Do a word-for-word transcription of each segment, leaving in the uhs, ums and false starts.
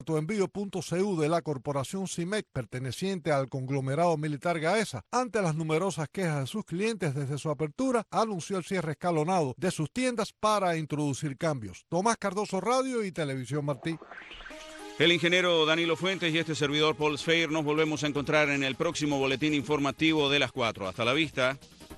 Envío punto C U de la corporación CIMEC, perteneciente al conglomerado militar Gaesa, ante las numerosas quejas de sus clientes desde su apertura, anunció el cierre escalonado de sus tiendas para introducir cambios. Tomás Cardoso, Radio y Televisión Martí. El ingeniero Danilo Fuentes y este servidor Paul Sfeir nos volvemos a encontrar en el próximo boletín informativo de las cuatro. Hasta la vista.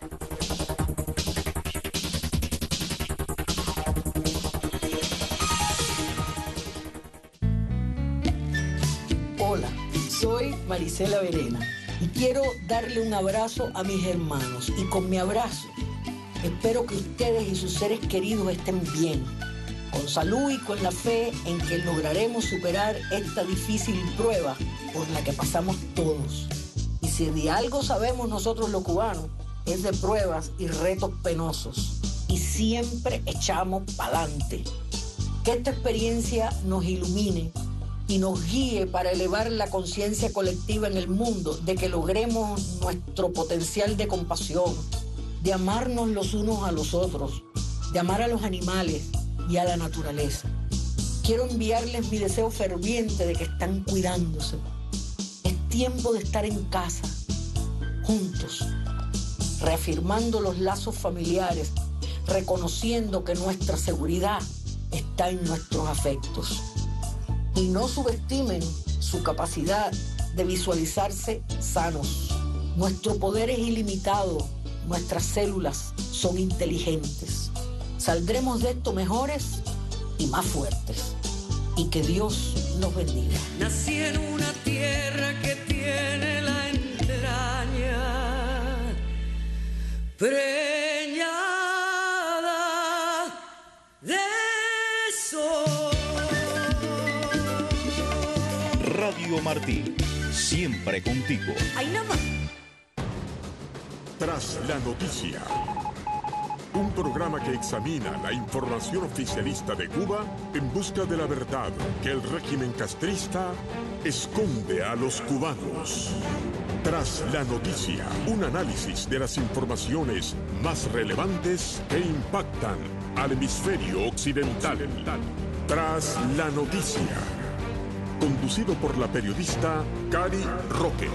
Hola, soy Marisela Verena y quiero darle un abrazo a mis hermanos. Y con mi abrazo espero que ustedes y sus seres queridos estén bien, con salud y con la fe en que lograremos superar esta difícil prueba por la que pasamos todos. Y si de algo sabemos nosotros los cubanos, es de pruebas y retos penosos. Y siempre echamos pa'lante. Que esta experiencia nos ilumine y nos guíe para elevar la conciencia colectiva en el mundo, de que logremos nuestro potencial de compasión, de amarnos los unos a los otros, de amar a los animales y a la naturaleza. Quiero enviarles mi deseo ferviente de que están cuidándose. Es tiempo de estar en casa, juntos, reafirmando los lazos familiares, reconociendo que nuestra seguridad está en nuestros afectos. Y no subestimen su capacidad de visualizarse sanos. Nuestro poder es ilimitado, nuestras células son inteligentes. Saldremos de esto mejores y más fuertes. Y que Dios nos bendiga. Nací en una tierra que tiene la entraña preñada de sol. Radio Martí, siempre contigo. ¡Ay, nada más! Tras la noticia. Un programa que examina la información oficialista de Cuba en busca de la verdad que el régimen castrista esconde a los cubanos. Tras la noticia, un análisis de las informaciones más relevantes que impactan al hemisferio occidental. Tras la noticia. Conducido por la periodista Cari Roque.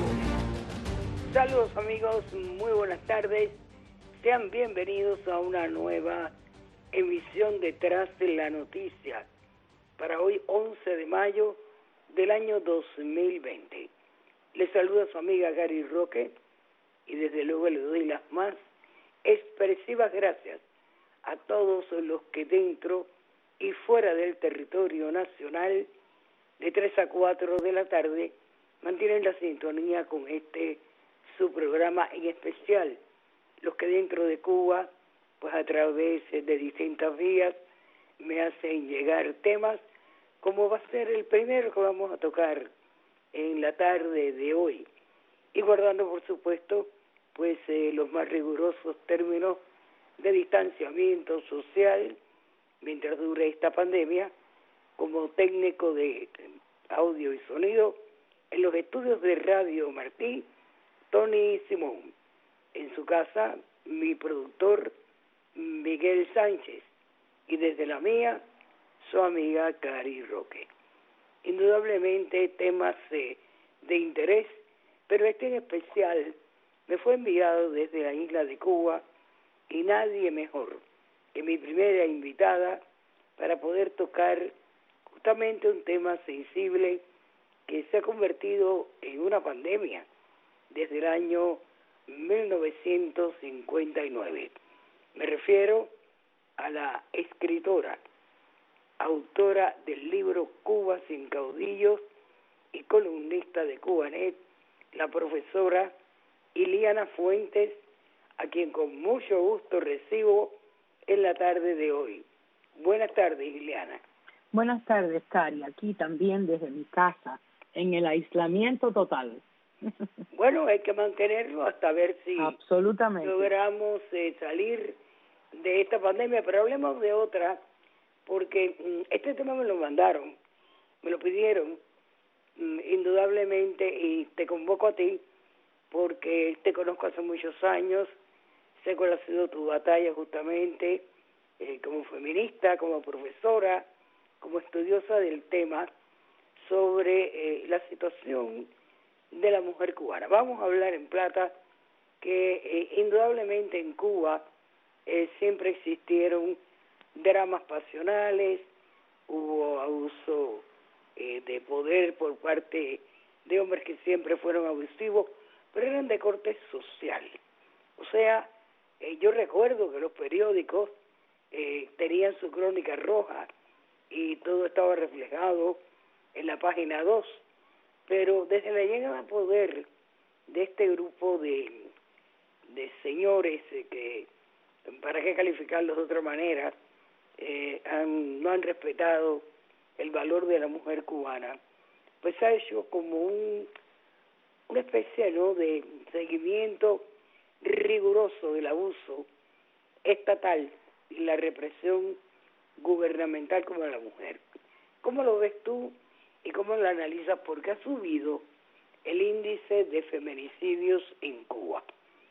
Saludos amigos, muy buenas tardes. Sean bienvenidos a una nueva emisión de Tras de la Noticia para hoy once de mayo del año dos mil veinte. Les saluda su amiga Cari Roque y desde luego le doy las más expresivas gracias a todos los que dentro y fuera del territorio nacional de tres a cuatro de la tarde mantienen la sintonía con este su programa, en especial los que dentro de Cuba, pues a través de distintas vías me hacen llegar temas, como va a ser el primero que vamos a tocar en la tarde de hoy, y guardando por supuesto pues eh, los más rigurosos términos de distanciamiento social mientras dure esta pandemia. Como técnico de audio y sonido en los estudios de Radio Martí, Tony Simón. En su casa, mi productor Miguel Sánchez, y desde la mía, su amiga Cari Roque. Indudablemente temas de, de interés, pero este en especial me fue enviado desde la isla de Cuba, y nadie mejor que mi primera invitada para poder tocar justamente un tema sensible que se ha convertido en una pandemia desde el año mil novecientos cincuenta y nueve. Me refiero a la escritora, autora del libro Cuba sin caudillos y columnista de Cubanet, la profesora Iliana Fuentes, a quien con mucho gusto recibo en la tarde de hoy. Buenas tardes, Iliana. Buenas tardes, Cari. Aquí también desde mi casa, en el aislamiento total. Bueno, hay que mantenerlo hasta ver si Absolutamente. logramos eh, salir de esta pandemia, pero hablemos de otra, porque mm, este tema me lo mandaron, me lo pidieron, mm, indudablemente, y te convoco a ti, porque te conozco hace muchos años, sé cuál ha sido tu batalla justamente, eh, como feminista, como profesora, como estudiosa del tema, sobre eh, la situación de la mujer cubana. Vamos a hablar en plata que eh, indudablemente en Cuba eh, siempre existieron dramas pasionales, hubo abuso eh, de poder por parte de hombres que siempre fueron abusivos, pero eran de corte social. O sea, eh, yo recuerdo que los periódicos eh, tenían su crónica roja y todo estaba reflejado en la página dos, pero desde la llegada al poder de este grupo de, de señores eh, que, para qué calificarlos de otra manera, eh, han, no han respetado el valor de la mujer cubana, pues ha hecho como un, una especie, ¿no?, de seguimiento riguroso del abuso estatal y la represión gubernamental como la mujer. ¿Cómo lo ves tú y cómo lo analizas? Porque ha subido el índice de feminicidios en Cuba.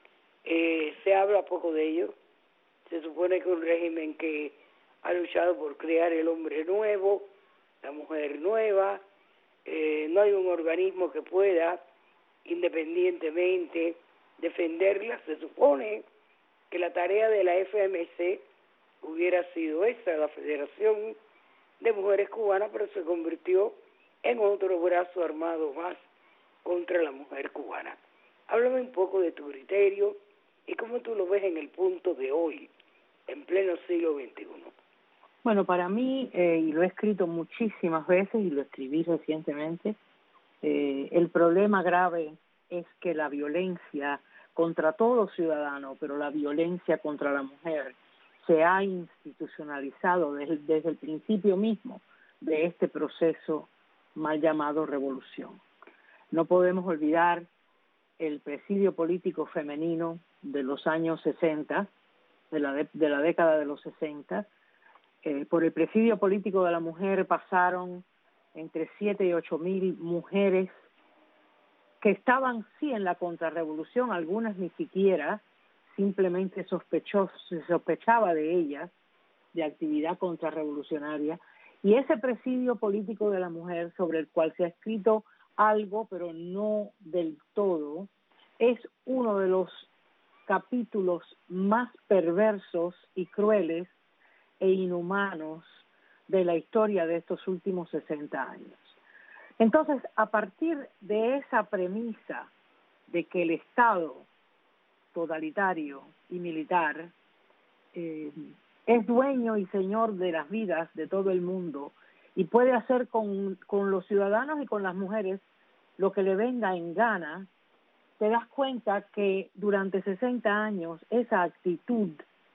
Eh, se habla poco de ello. Se supone que un régimen que ha luchado por crear el hombre nuevo, la mujer nueva, eh, no hay un organismo que pueda independientemente defenderla. Se supone que la tarea de la F M C hubiera sido esa, la Federación de Mujeres Cubanas, pero se convirtió en otro brazo armado más contra la mujer cubana. Háblame un poco de tu criterio y cómo tú lo ves en el punto de hoy, en pleno siglo veintiuno. Bueno, para mí, eh, y lo he escrito muchísimas veces y lo escribí recientemente, eh, el problema grave es que la violencia contra todo ciudadano, pero la violencia contra la mujer, se ha institucionalizado desde, desde el principio mismo de este proceso mal llamado revolución. No podemos olvidar el presidio político femenino de los años sesenta, de la, de, de la década de los sesenta. Eh, por el presidio político de la mujer pasaron entre siete y ocho mil mujeres que estaban sí en la contrarrevolución, algunas ni siquiera, simplemente sospechó, se sospechaba de ellas, de actividad contrarrevolucionaria, y ese presidio político de la mujer, sobre el cual se ha escrito algo, pero no del todo, es uno de los capítulos más perversos y crueles e inhumanos de la historia de estos últimos sesenta años. Entonces, a partir de esa premisa de que el Estado totalitario y militar eh, es dueño y señor de las vidas de todo el mundo y puede hacer con, con los ciudadanos y con las mujeres lo que le venga en gana, te das cuenta que durante sesenta años esa actitud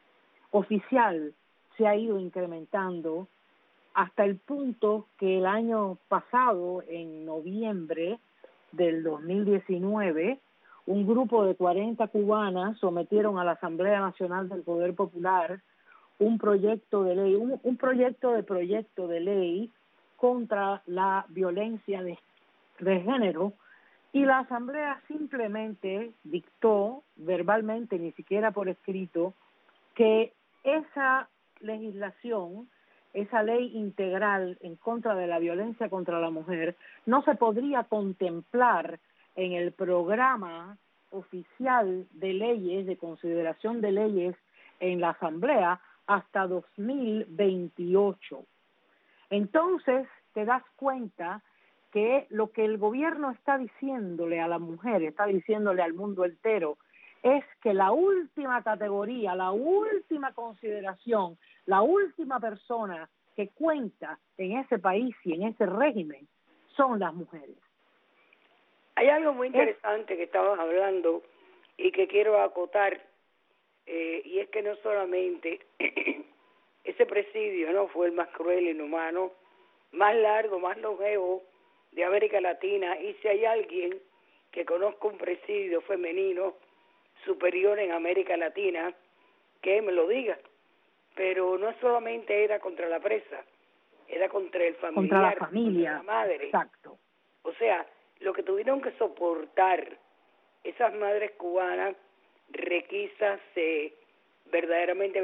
oficial se ha ido incrementando hasta el punto que el año pasado, en noviembre del dos mil diecinueve, un grupo de cuarenta cubanas sometieron a la Asamblea Nacional del Poder Popular un proyecto de ley, un, un proyecto de proyecto de ley contra la violencia de, de género, y la Asamblea simplemente dictó verbalmente, ni siquiera por escrito, que esa legislación, esa ley integral en contra de la violencia contra la mujer, no se podría contemplar en el programa oficial de leyes, de consideración de leyes en la Asamblea hasta dos mil veintiocho. Entonces te das cuenta que lo que el gobierno está diciéndole a la mujer, está diciéndole al mundo entero, es que la última categoría, la última consideración, la última persona que cuenta en ese país y en ese régimen son las mujeres. Hay algo muy interesante que estabas hablando y que quiero acotar, eh, y es que no solamente ese presidio no fue el más cruel, inhumano, más largo, más longevo de América Latina, y si hay alguien que conozca un presidio femenino superior en América Latina, que me lo diga. Pero no solamente era contra la presa, era contra el familiar, contra la familia, contra la madre. Exacto. O sea, lo que tuvieron que soportar esas madres cubanas, requisas, eh, verdaderamente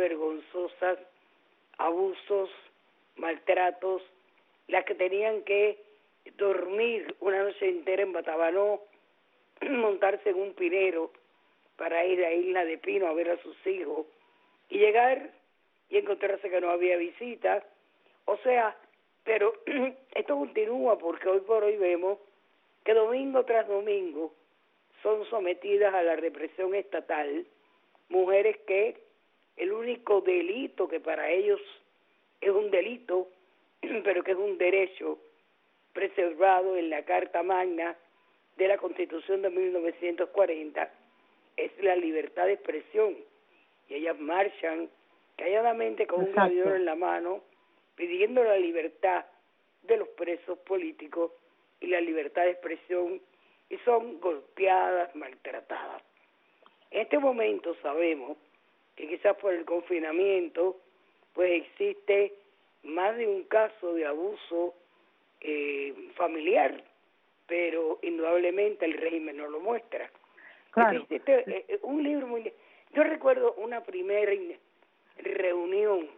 vergonzosas, abusos, maltratos, las que tenían que dormir una noche entera en Batabanó, montarse en un pinero para ir a Isla de Pino a ver a sus hijos y llegar y encontrarse que no había visita. O sea, pero esto continúa porque hoy por hoy vemos que domingo tras domingo son sometidas a la represión estatal mujeres que el único delito que para ellos es un delito, pero que es un derecho preservado en la Carta Magna de la Constitución de mil novecientos cuarenta, es la libertad de expresión. Y ellas marchan calladamente con Exacto. un gladiador en la mano, pidiendo la libertad de los presos políticos y la libertad de expresión, y son golpeadas, maltratadas. En este momento sabemos que quizás por el confinamiento pues existe más de un caso de abuso eh, familiar, pero indudablemente el régimen no lo muestra. Claro. Existe eh, un libro muy... Yo recuerdo una primera reunión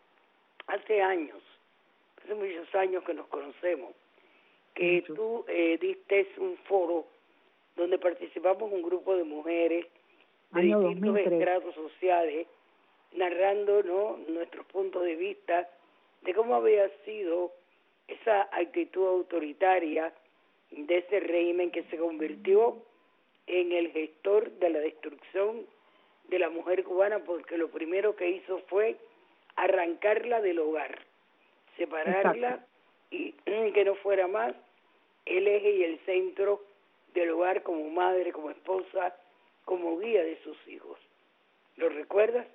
hace años, hace muchos años que nos conocemos, que Mucho. tú eh, diste un foro donde participamos un grupo de mujeres de Año distintos dos mil tres. estratos sociales, narrando, ¿no?, nuestros puntos de vista de cómo había sido esa actitud autoritaria de ese régimen que se convirtió en el gestor de la destrucción de la mujer cubana, porque lo primero que hizo fue arrancarla del hogar, separarla Exacto. y que no fuera más el eje y el centro del hogar como madre, como esposa, como guía de sus hijos. ¿Lo recuerdas?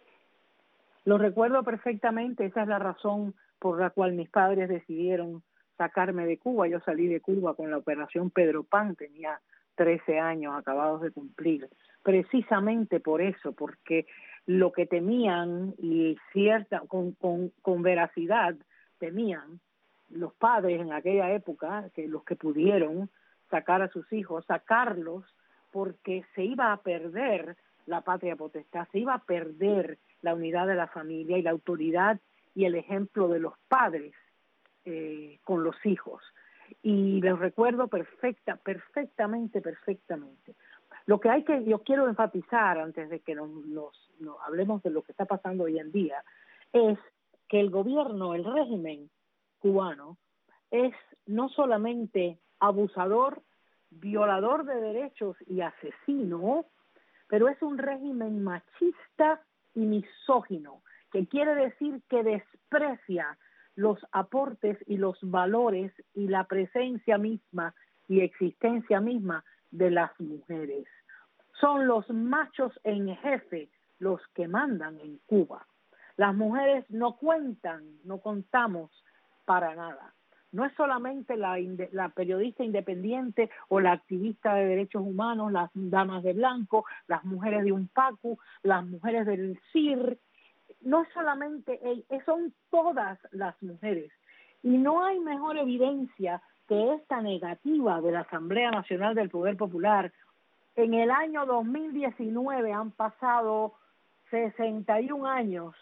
Lo recuerdo perfectamente. Esa es la razón por la cual mis padres decidieron sacarme de Cuba. Yo salí de Cuba con la operación Pedro Pan, tenía trece años acabados de cumplir, precisamente por eso, porque lo que temían, y cierta con, con, con veracidad temían los padres en aquella época, que los que pudieron sacar a sus hijos, sacarlos porque se iba a perder la patria potestad, se iba a perder la unidad de la familia y la autoridad y el ejemplo de los padres eh, con los hijos. Y los recuerdo perfecta, perfectamente, perfectamente. Lo que hay que, yo quiero enfatizar antes de que nos, nos, nos hablemos de lo que está pasando hoy en día, es que el gobierno, el régimen cubano, es no solamente abusador, violador de derechos y asesino, pero es un régimen machista y misógino, que quiere decir que desprecia los aportes y los valores y la presencia misma y existencia misma de las mujeres. Son los machos en jefe los que mandan en Cuba. Las mujeres no cuentan, no contamos para nada. No es solamente la, la periodista independiente o la activista de derechos humanos, las damas de blanco, las mujeres de UNPACU, las mujeres del C I R, no es solamente ellas, son todas las mujeres. Y no hay mejor evidencia que esta negativa de la Asamblea Nacional del Poder Popular. En el año dos mil diecinueve han pasado sesenta y un años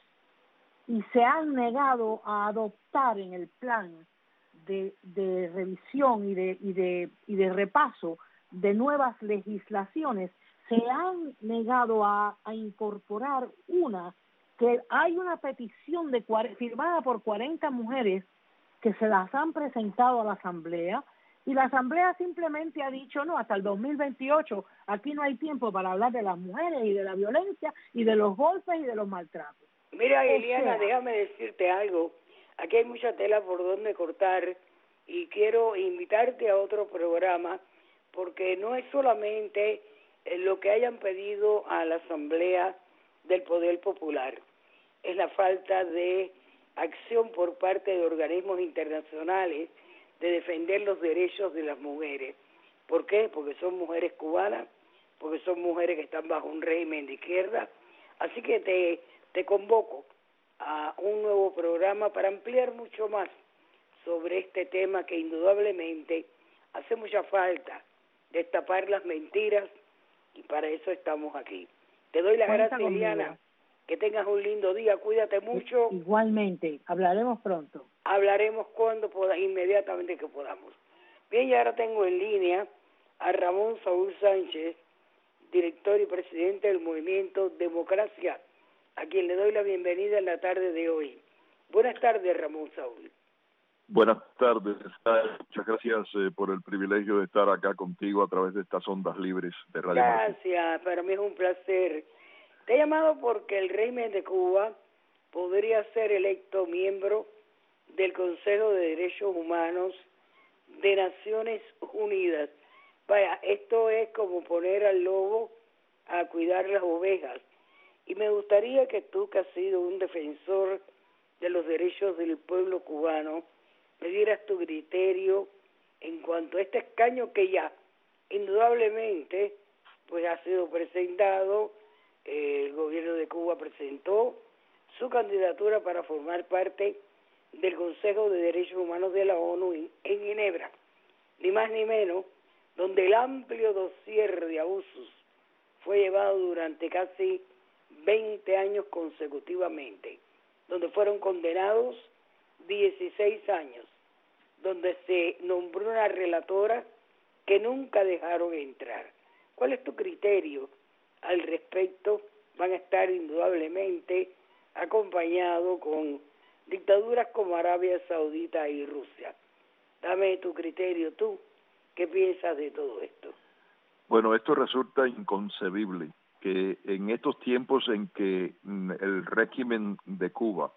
y se han negado a adoptar en el plan de, de revisión y de, y, de, y de repaso de nuevas legislaciones, se han negado a, a incorporar una, que hay una petición de firmada por cuarenta mujeres que se las han presentado a la Asamblea, y la Asamblea simplemente ha dicho, no, hasta el dos mil veintiocho, aquí no hay tiempo para hablar de las mujeres y de la violencia y de los golpes y de los maltratos. Mira, Eliana, déjame decirte algo. Aquí hay mucha tela por donde cortar y quiero invitarte a otro programa, porque no es solamente lo que hayan pedido a la Asamblea del Poder Popular, es la falta de acción por parte de organismos internacionales de defender los derechos de las mujeres. ¿Por qué? Porque son mujeres cubanas, porque son mujeres que están bajo un régimen de izquierda. Así que te, te convoco a un nuevo programa para ampliar mucho más sobre este tema que indudablemente hace mucha falta, destapar las mentiras, y para eso estamos aquí. Te doy las gracias, Eliana. Que tengas un lindo día, cuídate mucho. Igualmente, hablaremos pronto. Hablaremos cuando podamos, inmediatamente que podamos. Bien, y ahora tengo en línea a Ramón Saúl Sánchez, director y presidente del movimiento Democracia, a quien le doy la bienvenida en la tarde de hoy. Buenas tardes, Ramón Saúl. Buenas tardes, muchas gracias eh, por el privilegio de estar acá contigo a través de estas ondas libres de Radio Martín. Gracias, para mí es un placer. Te he llamado porque el régimen de Cuba podría ser electo miembro del Consejo de Derechos Humanos de Naciones Unidas. Vaya, esto es como poner al lobo a cuidar las ovejas. Y me gustaría que tú, que has sido un defensor de los derechos del pueblo cubano, me dieras tu criterio en cuanto a este escaño que ya, indudablemente, pues ha sido presentado. Eh, el gobierno de Cuba presentó su candidatura para formar parte del Consejo de Derechos Humanos de la ONU en, en Ginebra, ni más ni menos, donde el amplio dossier de abusos fue llevado durante casi veinte años consecutivamente, donde fueron condenados dieciséis años, donde se nombró una relatora que nunca dejaron entrar. ¿Cuál es tu criterio al respecto? Van a estar indudablemente acompañados con dictaduras como Arabia Saudita y Rusia. Dame tu criterio tú. ¿Qué piensas de todo esto? Bueno, esto resulta inconcebible que en estos tiempos en que el régimen de Cuba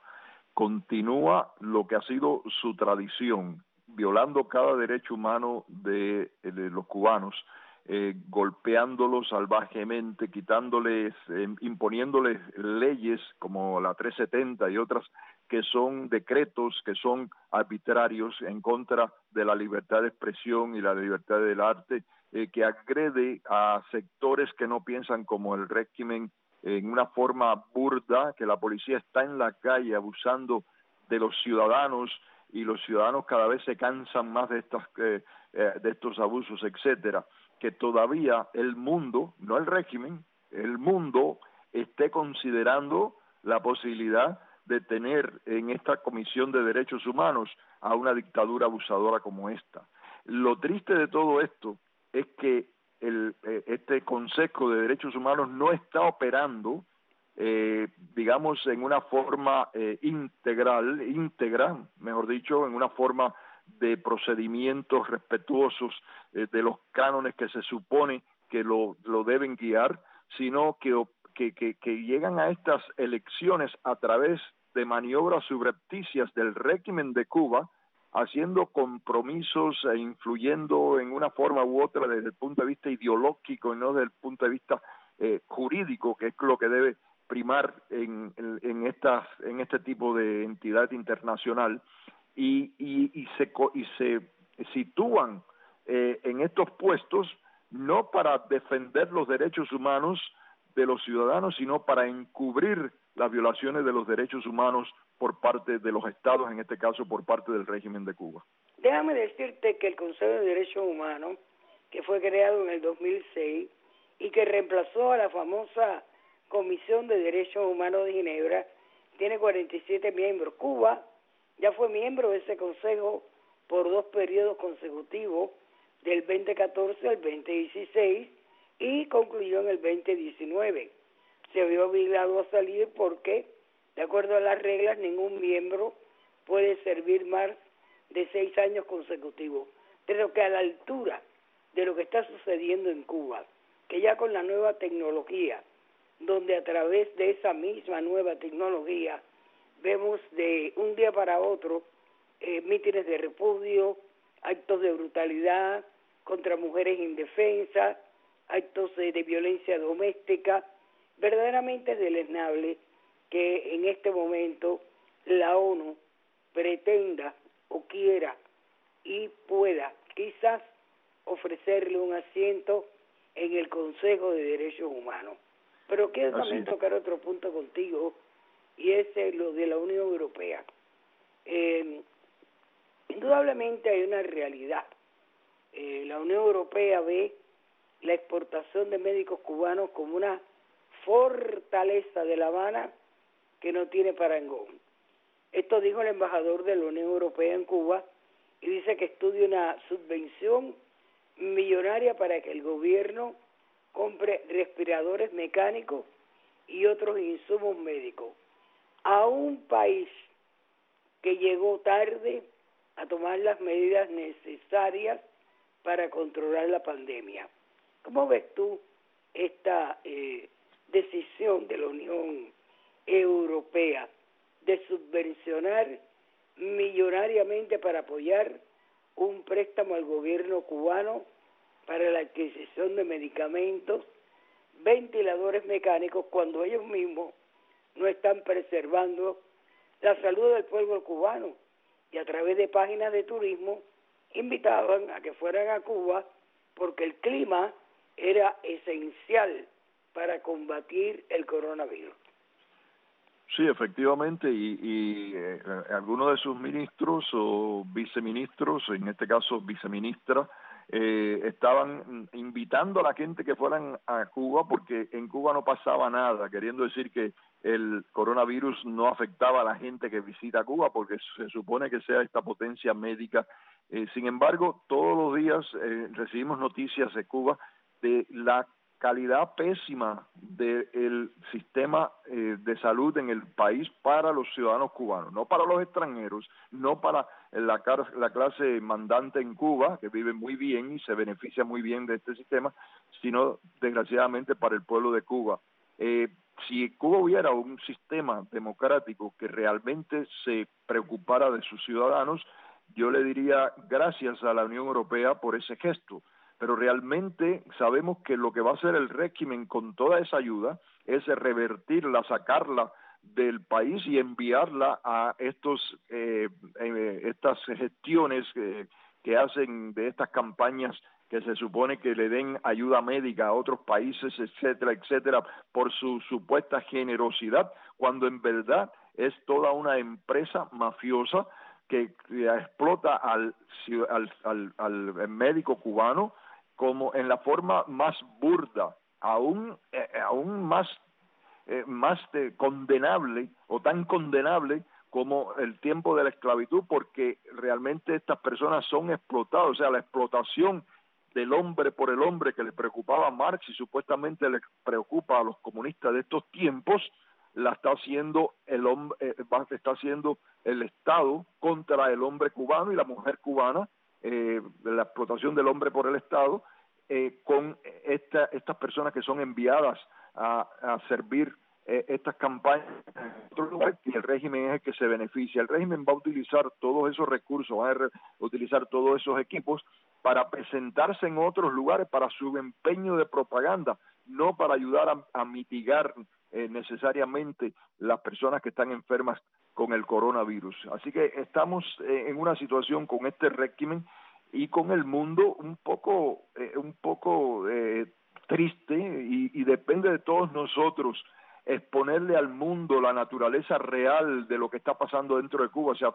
continúa lo que ha sido su tradición, violando cada derecho humano de, de los cubanos, eh, golpeándolos salvajemente, quitándoles, eh, imponiéndoles leyes como la trescientos setenta y otras que son decretos, que son arbitrarios en contra de la libertad de expresión y la libertad del arte, eh, que agrede a sectores que no piensan como el régimen en una forma burda, que la policía está en la calle abusando de los ciudadanos y los ciudadanos cada vez se cansan más de estas eh, eh, de estos abusos, etcétera, que todavía el mundo, no el régimen, el mundo esté considerando la posibilidad de tener en esta Comisión de Derechos Humanos a una dictadura abusadora como esta. Lo triste de todo esto es que el, eh, este Consejo de Derechos Humanos no está operando, eh, digamos, en una forma eh, integral, íntegra, mejor dicho, en una forma de procedimientos respetuosos eh, de los cánones que se supone que lo, lo deben guiar, sino que Que, que, que llegan a estas elecciones a través de maniobras subrepticias del régimen de Cuba, haciendo compromisos e influyendo en una forma u otra desde el punto de vista ideológico y no desde el punto de vista eh, jurídico, que es lo que debe primar en, en, en, estas, en este tipo de entidad internacional, y, y, y, se, y se sitúan eh, en estos puestos no para defender los derechos humanos de los ciudadanos, sino para encubrir las violaciones de los derechos humanos por parte de los estados, en este caso por parte del régimen de Cuba. Déjame decirte que el Consejo de Derechos Humanos, que fue creado en el dos mil seis y que reemplazó a la famosa Comisión de Derechos Humanos de Ginebra, tiene cuarenta y siete miembros. Cuba ya fue miembro de ese consejo por dos periodos consecutivos, del veinte catorce al veinte dieciséis, y concluyó en el veinte diecinueve. Se vio obligado a salir porque, de acuerdo a las reglas, ningún miembro puede servir más de seis años consecutivos. Pero que a la altura de lo que está sucediendo en Cuba, que ya con la nueva tecnología, donde a través de esa misma nueva tecnología vemos de un día para otro eh, mítines de repudio, actos de brutalidad contra mujeres indefensas, actos de, de violencia doméstica. Verdaderamente es deleznable que en este momento la ONU pretenda o quiera y pueda quizás ofrecerle un asiento en el Consejo de Derechos Humanos. Pero quiero también tocar otro punto contigo, y es lo de la Unión Europea. Eh, indudablemente hay una realidad. Eh, la Unión Europea ve la exportación de médicos cubanos como una fortaleza de La Habana que no tiene parangón. Esto dijo el embajador de la Unión Europea en Cuba, y dice que estudia una subvención millonaria para que el gobierno compre respiradores mecánicos y otros insumos médicos a un país que llegó tarde a tomar las medidas necesarias para controlar la pandemia. ¿Cómo ves tú esta eh, decisión de la Unión Europea de subvencionar millonariamente para apoyar un préstamo al gobierno cubano para la adquisición de medicamentos, ventiladores mecánicos, cuando ellos mismos no están preservando la salud del pueblo cubano? Y a través de páginas de turismo invitaban a que fueran a Cuba porque el clima era esencial para combatir el coronavirus. Sí, efectivamente, y, y eh, algunos de sus ministros o viceministros, en este caso viceministra, eh, estaban invitando a la gente que fueran a Cuba porque en Cuba no pasaba nada, queriendo decir que el coronavirus no afectaba a la gente que visita Cuba porque se supone que sea esta potencia médica. Eh, sin embargo, todos los días eh, recibimos noticias de Cuba de la calidad pésima del sistema eh, de salud en el país para los ciudadanos cubanos, no para los extranjeros, no para la, la clase mandante en Cuba, que vive muy bien y se beneficia muy bien de este sistema, sino desgraciadamente para el pueblo de Cuba. Eh, si Cuba hubiera un sistema democrático que realmente se preocupara de sus ciudadanos, yo le diría gracias a la Unión Europea por ese gesto. Pero realmente sabemos que lo que va a hacer el régimen con toda esa ayuda es revertirla, sacarla del país y enviarla a estos eh, eh, estas gestiones eh, que hacen de estas campañas que se supone que le den ayuda médica a otros países, etcétera, etcétera, por su supuesta generosidad, cuando en verdad es toda una empresa mafiosa que, que explota al, al, al, al médico cubano como en la forma más burda, aún eh, aún más eh, más de condenable o tan condenable como el tiempo de la esclavitud, porque realmente estas personas son explotadas, o sea, la explotación del hombre por el hombre que le preocupaba a Marx y supuestamente le preocupa a los comunistas de estos tiempos, la está haciendo el hombre, eh, está haciendo el Estado contra el hombre cubano y la mujer cubana, eh, la explotación del hombre por el Estado, eh, con esta, estas personas que son enviadas a, a servir eh, estas campañas en otro lugar, y el régimen es el que se beneficia. El régimen va a utilizar todos esos recursos, va a re, utilizar todos esos equipos para presentarse en otros lugares para su empeño de propaganda, no para ayudar a, a mitigar eh, necesariamente las personas que están enfermas con el coronavirus. Así que estamos eh, en una situación con este régimen y con el mundo un poco eh, un poco eh, triste y, y depende de todos nosotros exponerle al mundo la naturaleza real de lo que está pasando dentro de Cuba. O sea,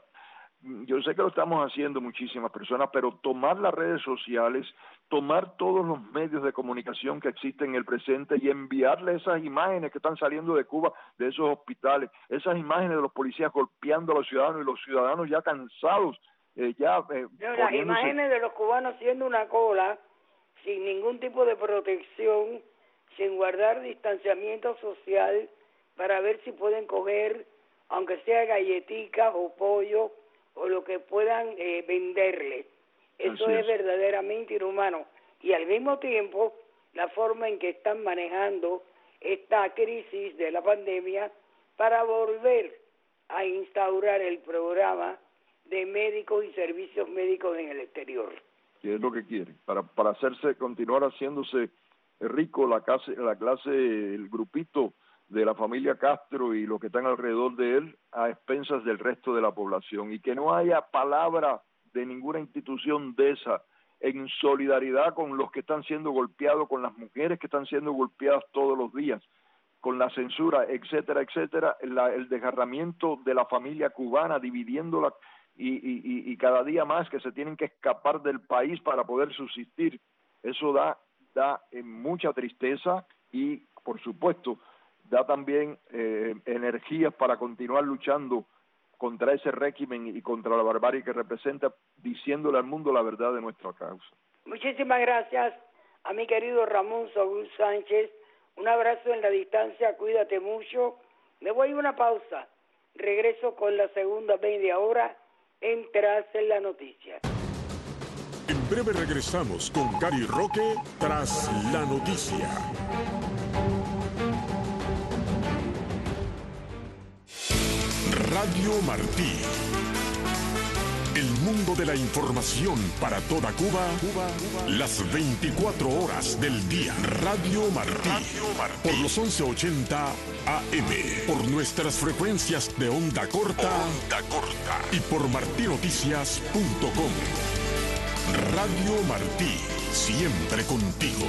yo sé que lo estamos haciendo muchísimas personas, pero tomar las redes sociales, tomar todos los medios de comunicación que existen en el presente y enviarle esas imágenes que están saliendo de Cuba, de esos hospitales, esas imágenes de los policías golpeando a los ciudadanos y los ciudadanos ya cansados, eh, ya eh, no, las imágenes de los cubanos haciendo una cola sin ningún tipo de protección, sin guardar distanciamiento social para ver si pueden coger, aunque sea galletitas o pollo o lo que puedan eh, venderle. Eso es. es verdaderamente inhumano. Y al mismo tiempo, la forma en que están manejando esta crisis de la pandemia para volver a instaurar el programa de médicos y servicios médicos en el exterior. ¿Qué es lo que quieren? Para, para hacerse, continuar haciéndose rico la clase, la clase, el grupito de la familia Castro y los que están alrededor de él a expensas del resto de la población, y que no haya palabra de ninguna institución de esa en solidaridad con los que están siendo golpeados, con las mujeres que están siendo golpeadas todos los días, con la censura, etcétera, etcétera, la, el desgarramiento de la familia cubana, dividiéndola y, y, y cada día más que se tienen que escapar del país para poder subsistir. Eso da, da eh, mucha tristeza y, por supuesto, da también eh, energías para continuar luchando contra ese régimen y contra la barbarie que representa, diciéndole al mundo la verdad de nuestra causa. Muchísimas gracias a mi querido Ramón Saúl Sánchez. Un abrazo en la distancia, cuídate mucho. Me voy a una pausa. Regreso con la segunda media hora en Tras en la Noticia. En breve regresamos con Gary Roque Tras la Noticia. Radio Martí. El mundo de la información para toda Cuba, Cuba, Cuba, las veinticuatro horas del día. Radio Martí. Radio Martí. Por los once ochenta A M. Por nuestras frecuencias de onda corta. Onda corta. Y por martí noticias punto com. Radio Martí. Siempre contigo.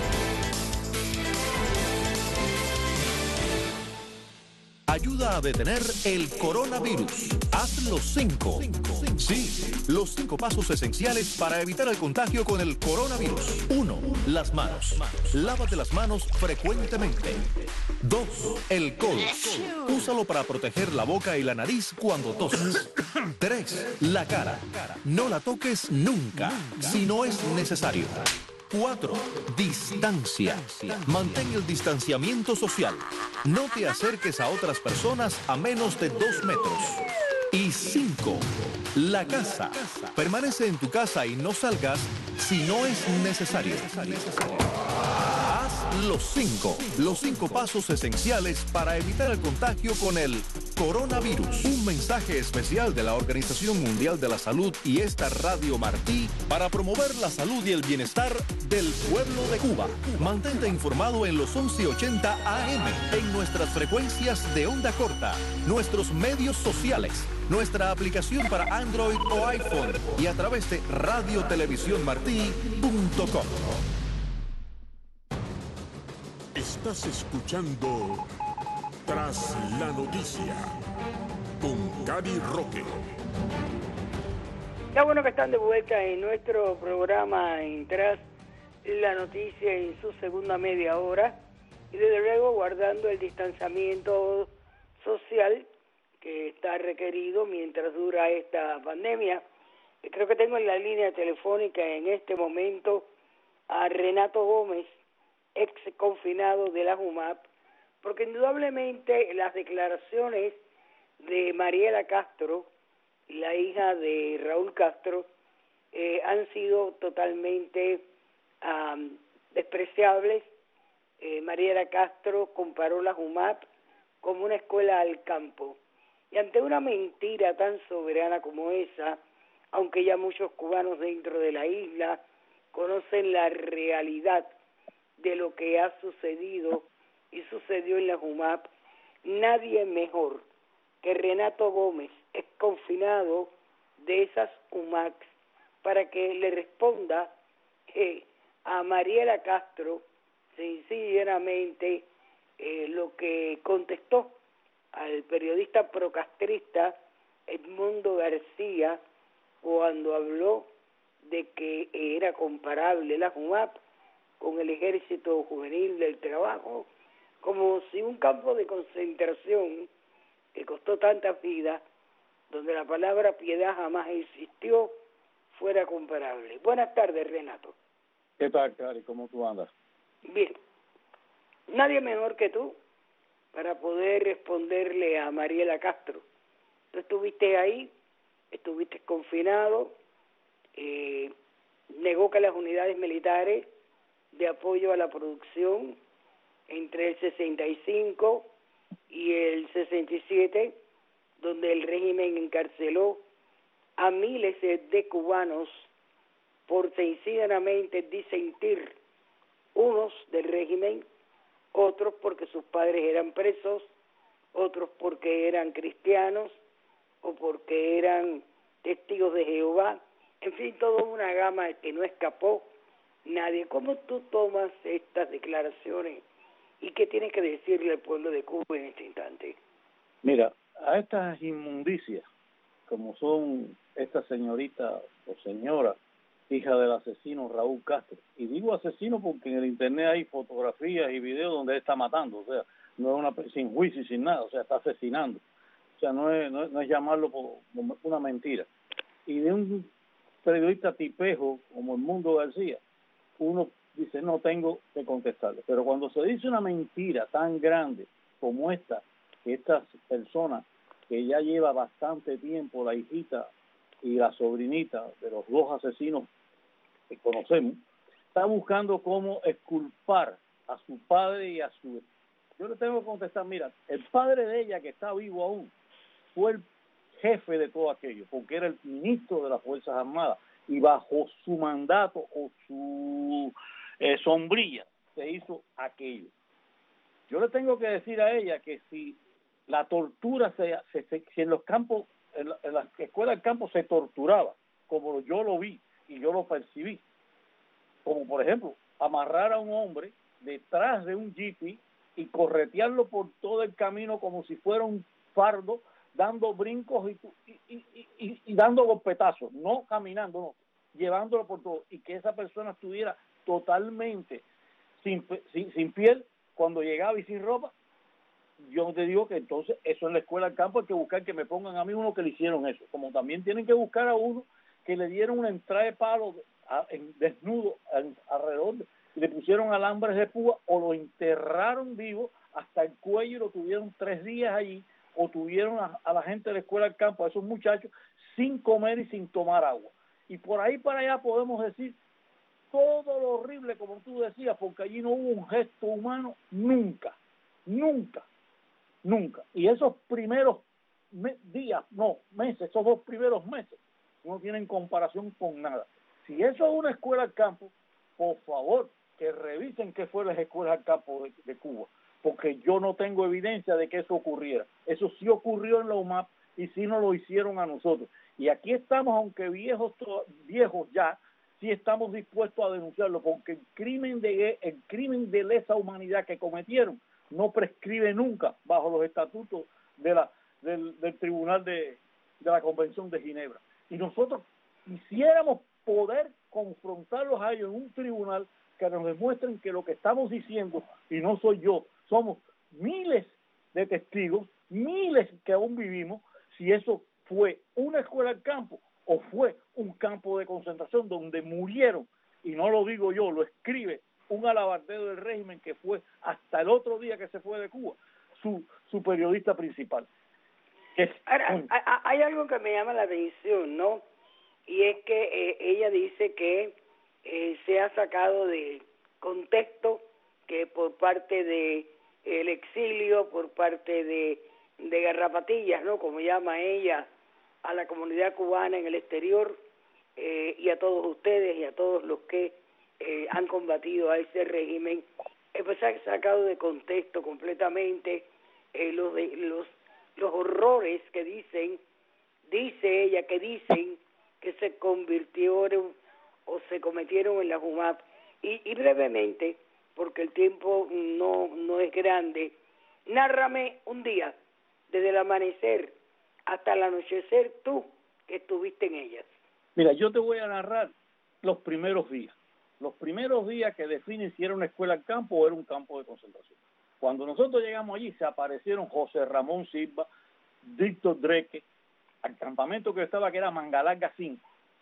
Ayuda a detener el coronavirus. Haz los cinco. Sí, los cinco pasos esenciales para evitar el contagio con el coronavirus. Uno, las manos. Lávate las manos frecuentemente. Dos, el codo. Úsalo para proteger la boca y la nariz cuando toses. Tres, la cara. No la toques nunca, si no es necesario. Cuatro, distancia. Mantén el distanciamiento social. No te acerques a otras personas a menos de dos metros. Y cinco, la casa. Permanece en tu casa y no salgas si no es necesario. Haz los cinco, los cinco pasos esenciales para evitar el contagio con el coronavirus. Un mensaje especial de la Organización Mundial de la Salud y esta Radio Martí para promover la salud y el bienestar del pueblo de Cuba. Mantente informado en los once ochenta A M, en nuestras frecuencias de onda corta, nuestros medios sociales, nuestra aplicación para Android o iPhone y a través de radio televisión martí punto com. Estás escuchando Tras la Noticia con Gary Roque. Qué bueno que están de vuelta en nuestro programa en Tras la Noticia en su segunda media hora y desde luego guardando el distanciamiento social que está requerido mientras dura esta pandemia. Creo que tengo en la línea telefónica en este momento a Renato Gómez, ex confinado de la JUMAP, porque indudablemente las declaraciones de Mariela Castro, la hija de Raúl Castro, eh, han sido totalmente um, despreciables. Eh, Mariela Castro comparó la JUMAP como una escuela al campo. Y ante una mentira tan soberana como esa, aunque ya muchos cubanos dentro de la isla conocen la realidad de lo que ha sucedido y sucedió en la JUMAP, nadie mejor que Renato Gómez, ex confinado de esas U M A C, para que le responda eh, a Mariela Castro sencillamente eh, lo que contestó al periodista procastrista Edmundo García cuando habló de que era comparable la JUMAP con el Ejército Juvenil del Trabajo, como si un campo de concentración que costó tantas vidas, donde la palabra piedad jamás existió, fuera comparable. Buenas tardes, Renato. ¿Qué tal, Cari? ¿Cómo tú andas? Bien. Nadie mejor que tú para poder responderle a Mariela Castro. Tú estuviste ahí, estuviste confinado, eh, negó que las unidades militares de apoyo a la producción entre el sesenta y cinco y el sesenta y siete, donde el régimen encarceló a miles de cubanos por sencillamente disentir, unos del régimen, otros porque sus padres eran presos, otros porque eran cristianos o porque eran testigos de Jehová, en fin, toda una gama que no escapó nadie. ¿Cómo tú tomas estas declaraciones y qué tienes que decirle al pueblo de Cuba en este instante? Mira, a estas inmundicias, como son esta señorita o señora, hija del asesino Raúl Castro, y digo asesino porque en el internet hay fotografías y videos donde él está matando, o sea, no es una sin juicio y sin nada, o sea, está asesinando. o sea, no es, no es, no es llamarlo por, por una mentira. Y de un periodista tipejo como el Mundo García, uno dice, no tengo que contestarle. Pero cuando se dice una mentira tan grande como esta, que esta persona que ya lleva bastante tiempo, la hijita y la sobrinita de los dos asesinos que conocemos, está buscando cómo exculpar a su padre y a su... Yo le tengo que contestar, mira, el padre de ella, que está vivo aún, fue el jefe de todo aquello, porque era el ministro de las Fuerzas Armadas, y bajo su mandato o su eh, sombrilla se hizo aquello. Yo le tengo que decir a ella que si la tortura, se, se, se si en los campos, en la, en la escuela del campo se torturaba, como yo lo vi y yo lo percibí, como por ejemplo, amarrar a un hombre detrás de un jeep y corretearlo por todo el camino como si fuera un fardo, dando brincos y, y, y, y, y dando golpetazos, no caminando, no, llevándolo por todo, y que esa persona estuviera totalmente sin, sin, sin piel cuando llegaba y sin ropa. Yo te digo que entonces eso en la escuela del campo hay que buscar que me pongan a mí uno que le hicieron eso, como también tienen que buscar a uno que le dieron una entrada de palo a, en, desnudo en, alrededor, y le pusieron alambres de púa o lo enterraron vivo hasta el cuello y lo tuvieron tres días allí, o tuvieron a, a la gente de la escuela del campo, a esos muchachos, sin comer y sin tomar agua. Y por ahí para allá podemos decir todo lo horrible, como tú decías, porque allí no hubo un gesto humano nunca, nunca, nunca. Y esos primeros me, días, no, meses, esos dos primeros meses, no tienen comparación con nada. Si eso es una escuela al campo, por favor, que revisen qué fue las escuelas al campo de, de Cuba, porque yo no tengo evidencia de que eso ocurriera. Eso sí ocurrió en la U M A P y sí nos lo hicieron a nosotros. Y aquí estamos, aunque viejos viejos ya, sí estamos dispuestos a denunciarlo, porque el crimen de el crimen de lesa humanidad que cometieron no prescribe nunca bajo los estatutos de la del, del Tribunal de, de la Convención de Ginebra. Y nosotros quisiéramos poder confrontarlos a ellos en un tribunal que nos demuestren que lo que estamos diciendo, y no soy yo, somos miles de testigos, miles que aún vivimos, si eso fue una escuela al campo o fue un campo de concentración donde murieron, y no lo digo yo, lo escribe un alabardero del régimen que fue hasta el otro día que se fue de Cuba, su, su periodista principal. Es, Ahora, hay algo que me llama la atención, ¿no? Y es que eh, ella dice que eh, se ha sacado de contexto que por parte de el exilio, por parte de, de Garrapatillas, ¿no? Como llama ella a la comunidad cubana en el exterior, eh, y a todos ustedes y a todos los que eh, han combatido a ese régimen, eh, pues se ha sacado de contexto completamente eh, los, de, los los horrores que dicen, dice ella, que dicen que se convirtieron o se cometieron en la U M A P. Y, y brevemente, porque el tiempo no, no es grande, nárrame un día, desde el amanecer hasta el anochecer, tú que estuviste en ellas. Mira, yo te voy a narrar los primeros días. Los primeros días que definen si era una escuela al campo o era un campo de concentración. Cuando nosotros llegamos allí, se aparecieron José Ramón Silva, Víctor Dreque, al campamento que estaba, que era Mangalarga cinco.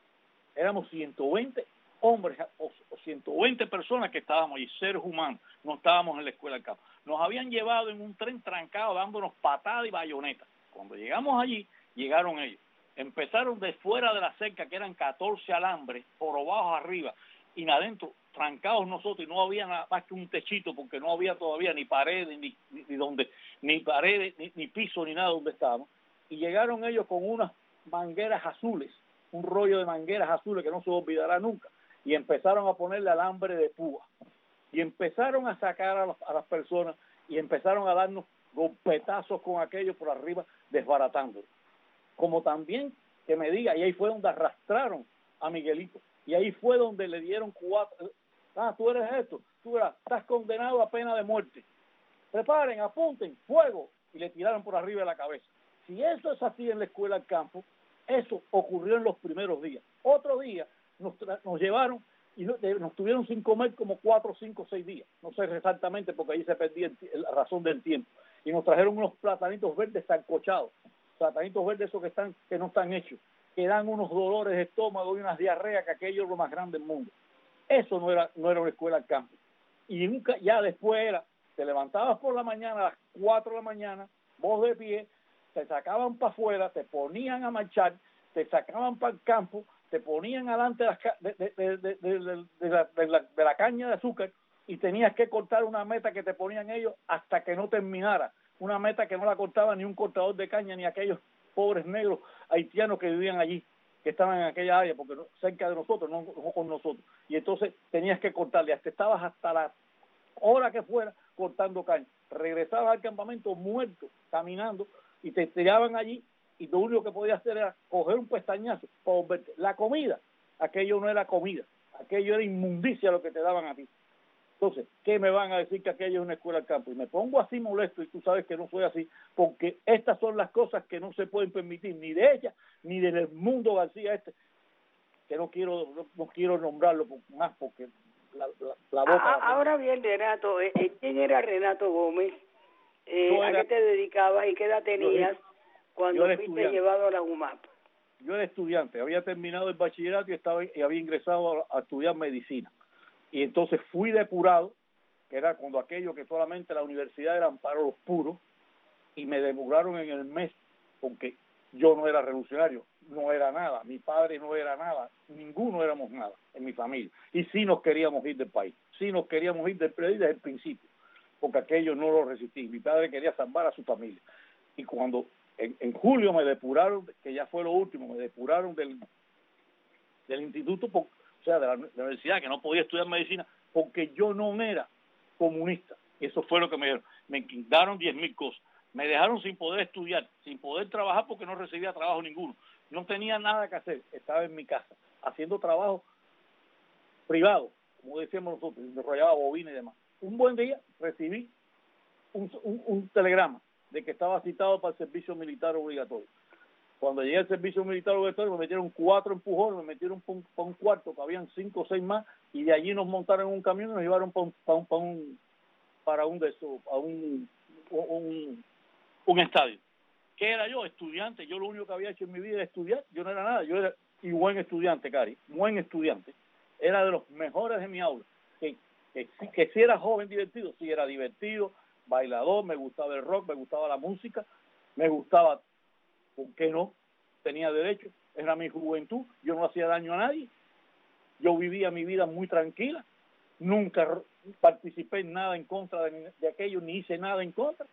Éramos ciento veinte hombres o ciento veinte personas que estábamos allí, seres humanos, no estábamos en la escuela del campo. Nos habían llevado en un tren trancado dándonos patadas y bayonetas. Cuando llegamos allí, llegaron ellos. Empezaron de fuera de la cerca, que eran catorce alambres, por abajo arriba, y adentro trancados nosotros, y no había nada más que un techito, porque no había todavía ni paredes, ni, ni, ni donde, ni paredes, ni, ni piso, ni nada donde estábamos. Y llegaron ellos con unas mangueras azules, un rollo de mangueras azules que no se olvidará nunca, y empezaron a ponerle alambre de púa, y empezaron a sacar a, los, a las personas, y empezaron a darnos golpetazos con aquello por arriba, desbaratándolo. Como también, que me diga, y ahí fue donde arrastraron a Miguelito, y ahí fue donde le dieron cuatro, ah, tú eres esto, tú eras, estás condenado a pena de muerte, preparen, apunten, fuego, y le tiraron por arriba de la cabeza. Si eso es así en la escuela al campo, eso ocurrió en los primeros días. Otro día nos, nos llevaron y nos tuvieron sin comer como cuatro, cinco, seis días, no sé exactamente porque ahí se perdía el, la razón del tiempo, y nos trajeron unos platanitos verdes sancochados, platanitos verdes esos que están, que no están hechos, que dan unos dolores de estómago y unas diarreas, que aquello es lo más grande del mundo. Eso no era, no era una escuela al campo. Y nunca, ya después era, te levantabas por la mañana a las cuatro de la mañana, vos de pie, te sacaban para afuera, te ponían a marchar, te sacaban para el campo, te ponían adelante de, de, de, de, de, de, la, de, la, de la caña de azúcar y tenías que cortar una meta que te ponían ellos hasta que no terminara. Una meta que no la cortaba ni un cortador de caña ni aquellos pobres negros haitianos que vivían allí, que estaban en aquella área, porque no, cerca de nosotros, no, no con nosotros. Y entonces tenías que cortarle, hasta estabas hasta la hora que fuera cortando caña. Regresabas al campamento muerto, caminando, y te tiraban allí, y lo único que podías hacer era coger un pestañazo para volverte. La comida, aquello no era comida, aquello era inmundicia lo que te daban a ti. Entonces, ¿qué me van a decir que aquello es una escuela al campo? Y me pongo así molesto, y tú sabes que no soy así, porque estas son las cosas que no se pueden permitir, ni de ella, ni del mundo García este, que no quiero no, no quiero nombrarlo más, porque la, la, la boca... Ah, la ahora bien, Renato, ¿quién era Renato Gómez? Eh, era, ¿A qué te dedicabas y qué edad tenías yo, cuando yo fuiste estudiante. llevado a la U M A P? Yo era estudiante, había terminado el bachillerato y, estaba, y había ingresado a, a estudiar medicina. Y entonces fui depurado, que era cuando aquello que solamente la universidad eran para los puros, y me depuraron en el mes, porque yo no era revolucionario, no era nada, mi padre no era nada, ninguno éramos nada en mi familia, y sí nos queríamos ir del país, sí nos queríamos ir del país desde el principio, porque aquello no lo resistí, mi padre quería salvar a su familia, y cuando en, en julio me depuraron, que ya fue lo último, me depuraron del, del instituto, por, o sea, de la, de la universidad, que no podía estudiar medicina, porque yo no era comunista. Eso fue lo que me dieron. Me quitaron diez mil cosas. Me dejaron sin poder estudiar, sin poder trabajar porque no recibía trabajo ninguno. No tenía nada que hacer. Estaba en mi casa, haciendo trabajo privado, como decíamos nosotros, desarrollaba bobina y demás. Un buen día recibí un, un, un telegrama de que estaba citado para el servicio militar obligatorio. Cuando llegué al servicio militar obligatorio me metieron cuatro empujones, me metieron para un, para un cuarto, que habían cinco o seis más, y de allí nos montaron en un camión y nos llevaron para un, para un, para un, para un, de eso, a un, un, un estadio. ¿Qué era yo? Estudiante. Yo lo único que había hecho en mi vida era estudiar. Yo no era nada. Yo era y buen estudiante, Cari, buen estudiante. Era de los mejores de mi aula. Que, que, que si era joven divertido, sí era divertido, bailador, me gustaba el rock, me gustaba la música, me gustaba... ¿Por qué no? Tenía derecho, era mi juventud, yo no hacía daño a nadie, yo vivía mi vida muy tranquila, nunca participé en nada en contra de, de aquello, ni hice nada en contra.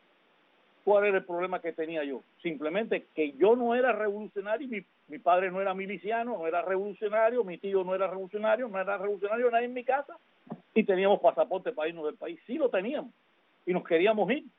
¿Cuál era el problema que tenía yo? Simplemente que yo no era revolucionario, mi, mi padre no era miliciano, no era revolucionario, mi tío no era revolucionario, no era revolucionario nadie en mi casa, y teníamos pasaporte para irnos del país, sí lo teníamos, y nos queríamos ir.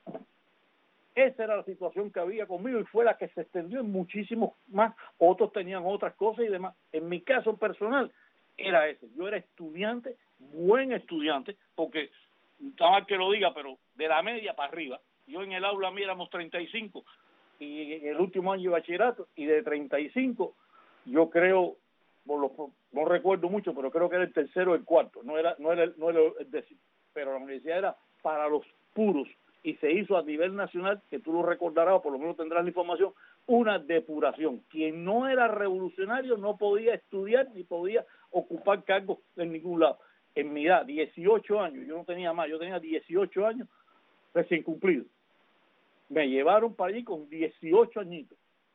Esa era la situación que había conmigo y fue la que se extendió en muchísimos más. Otros tenían otras cosas y demás. En mi caso personal era ese. Yo era estudiante, buen estudiante, porque está mal que lo diga, pero de la media para arriba. Yo en el aula mía éramos treinta y cinco y en el último año de bachillerato, y de treinta y cinco yo creo, por lo, no recuerdo mucho, pero creo que era el tercero o el cuarto, no era, no era, el, no era el décimo, pero la universidad era para los puros. Y se hizo a nivel nacional, que tú lo recordarás, o por lo menos tendrás la información, una depuración. Quien no era revolucionario no podía estudiar ni podía ocupar cargos en ningún lado. En mi edad, dieciocho años, yo no tenía más, yo tenía dieciocho años recién cumplidos. Me llevaron para allí con dieciocho añitos.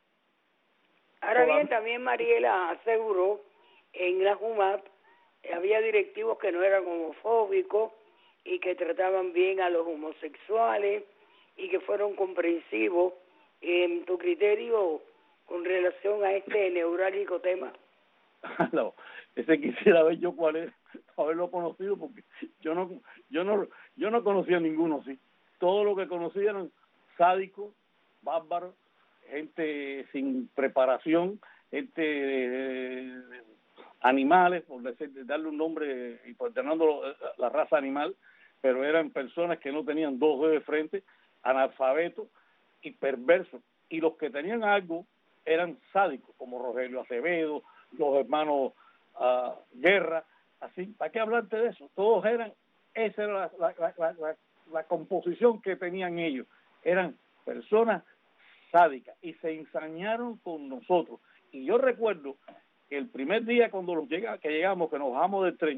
Ahora bien, también Mariela aseguró en la U M A P había directivos que no eran homofóbicos y que trataban bien a los homosexuales y que fueron comprensivos. En tu criterio con relación a este neurálgico tema. No, ese quisiera ver yo cuál es, haberlo conocido, porque yo no, yo no, yo no conocía a ninguno así. Todo lo que conocía eran sádicos, bárbaros, gente sin preparación, gente eh, animales, por decir, darle un nombre y por teniendo la raza animal, pero eran personas que no tenían dos dedos de frente, analfabetos y perversos. Y los que tenían algo eran sádicos, como Rogelio Acevedo, los hermanos uh, Guerra, así. ¿Para qué hablarte de eso? Todos eran, esa era la, la, la, la, la composición que tenían ellos. Eran personas sádica, y se ensañaron con nosotros. Y yo recuerdo que el primer día cuando los llega, que llegamos, que nos bajamos del tren,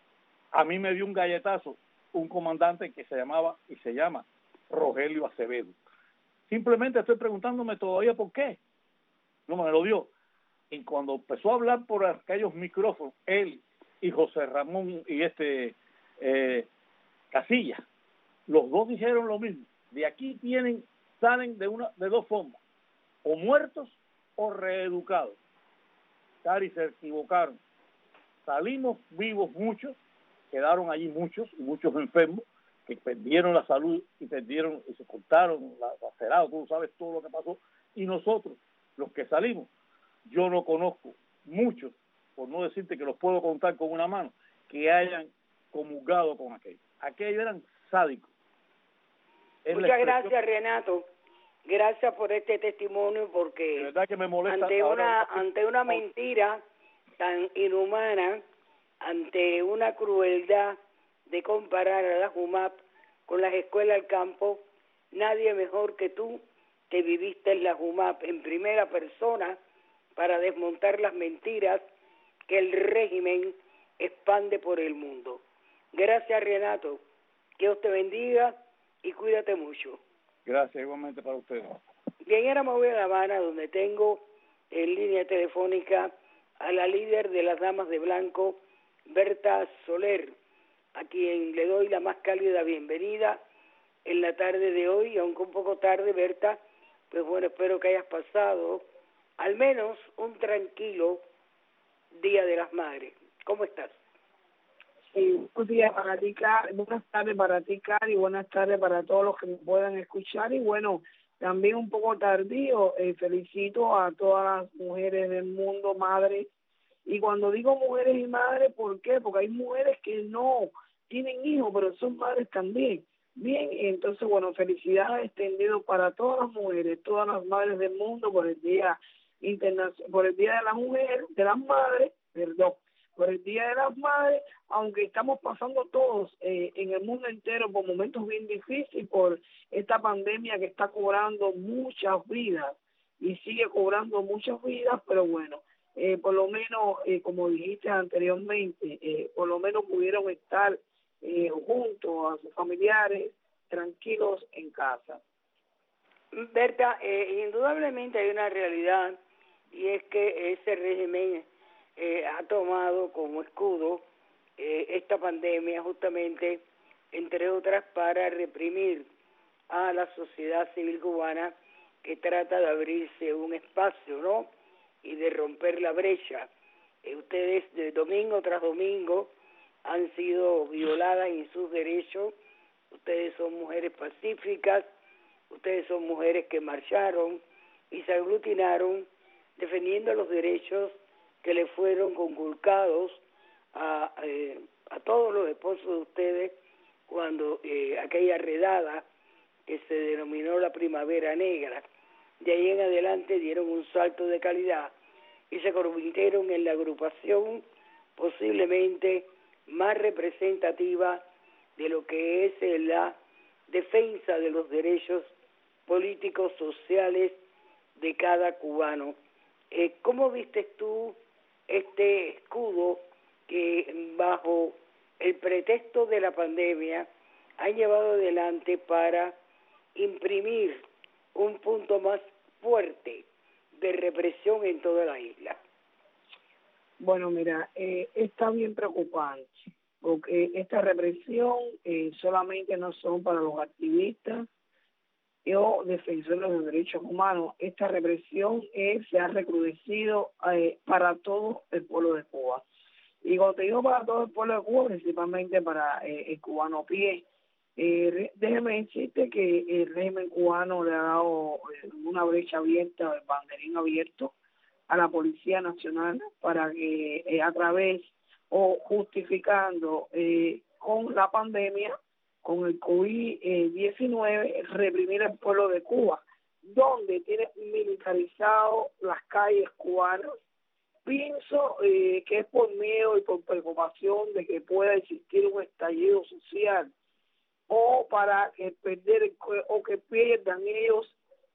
a mí me dio un galletazo un comandante que se llamaba y se llama Rogelio Acevedo. Simplemente estoy preguntándome todavía por qué. No me lo dio. Y cuando empezó a hablar por aquellos micrófonos, él y José Ramón y este eh, Casillas, los dos dijeron lo mismo. De aquí tienen, salen de una de dos formas, o muertos o reeducados. Cari, se equivocaron. Salimos vivos muchos, quedaron allí muchos, y muchos enfermos, que perdieron la salud y perdieron, y se cortaron, la, lacerados, tú sabes todo lo que pasó. Y nosotros, los que salimos, yo no conozco muchos, por no decirte que los puedo contar con una mano, que hayan comulgado con aquello. Aquellos eran sádicos. Es Muchas gracias, Renato. Gracias por este testimonio, porque de verdad que me molesta ante una ahora, ante una mentira tan inhumana, ante una crueldad de comparar a la JUMAP con las escuelas del campo, nadie mejor que tú que viviste en la JUMAP en primera persona para desmontar las mentiras que el régimen expande por el mundo. Gracias, Renato. Que Dios te bendiga y cuídate mucho. Gracias, igualmente para ustedes. Bien, ahora me voy a La Habana, donde tengo en línea telefónica a la líder de las Damas de Blanco, Berta Soler, a quien le doy la más cálida bienvenida en la tarde de hoy, aunque un poco tarde, Berta. Pues bueno, espero que hayas pasado al menos un tranquilo Día de las Madres. ¿Cómo estás? Sí, buenos días para ti, Cari, buenas tardes para ti, Cari, buenas tardes para todos los que me puedan escuchar. Y bueno, también un poco tardío, eh, felicito a todas las mujeres del mundo, madres. Y cuando digo mujeres y madres, ¿por qué? Porque hay mujeres que no tienen hijos, pero son madres también. Bien, entonces, bueno, felicidades extendido para todas las mujeres, todas las madres del mundo por el Día Internacional, por el Día de la Mujer, de las Madres, perdón, por el Día de las Madres, aunque estamos pasando todos eh, en el mundo entero por momentos bien difíciles, por esta pandemia que está cobrando muchas vidas y sigue cobrando muchas vidas, pero bueno, eh, por lo menos, eh, como dijiste anteriormente, eh, por lo menos pudieron estar eh, junto a sus familiares, tranquilos en casa. Berta, eh, indudablemente hay una realidad, y es que ese régimen eh, ha tomado como escudo eh, esta pandemia justamente, entre otras, para reprimir a la sociedad civil cubana, que trata de abrirse un espacio, ¿no?, y de romper la brecha. Eh, ustedes de domingo tras domingo han sido violadas en sus derechos. Ustedes son mujeres pacíficas, ustedes son mujeres que marcharon y se aglutinaron defendiendo los derechos que le fueron conculcados a, eh, a todos los esposos de ustedes cuando eh, aquella redada que se denominó la Primavera Negra. De ahí en adelante dieron un salto de calidad y se convirtieron en la agrupación posiblemente más representativa de lo que es la defensa de los derechos políticos, sociales de cada cubano. Eh, ¿Cómo vistes tú este escudo que bajo el pretexto de la pandemia han llevado adelante para imprimir un punto más fuerte de represión en toda la isla? Bueno, mira, eh, está bien preocupante, porque esta represión eh, solamente no son para los activistas o defensores de los derechos humanos. Esta represión es, se ha recrudecido eh, para todo el pueblo de Cuba. Y cuando te digo para todo el pueblo de Cuba, principalmente para eh, el cubano a pie, eh, déjeme decirte que el régimen cubano le ha dado eh, una brecha abierta, el banderín abierto a la Policía Nacional para que eh, a través o justificando eh, con la pandemia, con el COVID diecinueve, reprimir al pueblo de Cuba, donde tiene militarizado las calles cubanas. Pienso eh, que es por miedo y por preocupación de que pueda existir un estallido social o para que perder o que pierdan ellos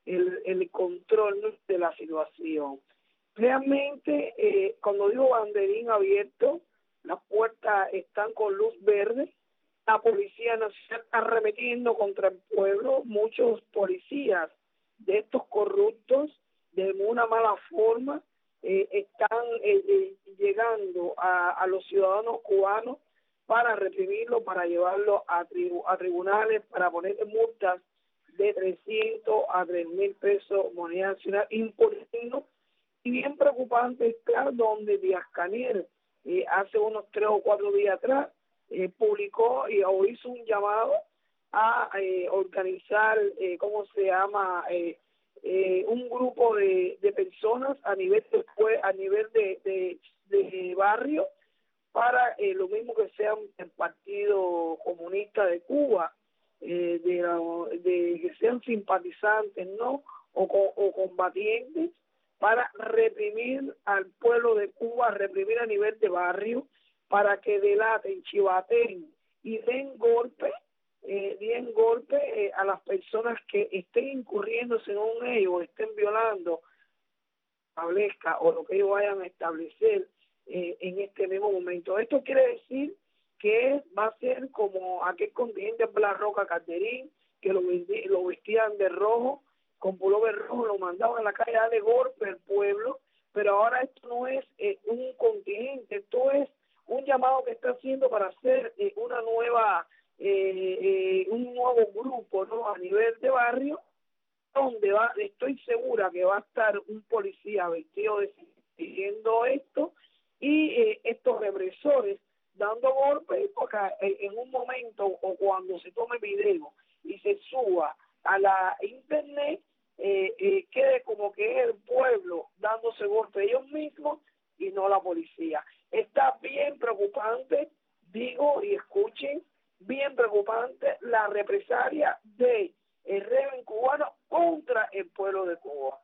el, el control de la situación. Realmente, eh, cuando digo banderín abierto, las puertas están con luz verde, la Policía Nacional está arremetiendo contra el pueblo, muchos policías de estos corruptos, de una mala forma, eh, están eh, eh, llegando a, a los ciudadanos cubanos para reprimirlo, para llevarlo a, tribu a tribunales, para ponerle multas de trescientos a tres mil pesos moneda nacional, imponiendo. Y bien preocupante está donde Díaz-Canel, eh, hace unos tres o cuatro días atrás, eh, publicó y o hizo un llamado a eh, organizar, eh, ¿cómo se llama?, eh, eh, un grupo de, de personas a nivel de, a nivel de, de, de barrio, para eh, lo mismo que sean el Partido Comunista de Cuba, eh, de, de que sean simpatizantes, ¿no?, o, o combatientes, para reprimir al pueblo de Cuba, reprimir a nivel de barrio, para que delaten, chivaten y den golpe, eh, den golpe eh, a las personas que estén incurriendo según ellos, estén violando, establezca o lo que ellos vayan a establecer eh, en este mismo momento. Esto quiere decir que va a ser como aquel contingente Blas Roca Calderín, que lo, lo vestían de rojo, con pullover rojo, lo mandaban a la calle a darle golpe al pueblo, pero ahora esto no es eh, un contingente, esto es un llamado que está haciendo para hacer eh, una nueva, eh, eh, un nuevo grupo, ¿no?, a nivel de barrio, donde va, estoy segura que va a estar un policía vestido de diciendo esto, y eh, estos represores dando golpes, porque eh, en un momento o cuando se tome video y se suba a la internet, eh, eh, quede como que es el pueblo dándose golpes ellos mismos y no la policía. Está bien preocupante, digo y escuchen, bien preocupante la represalia de el régimen cubano contra el pueblo de Cuba.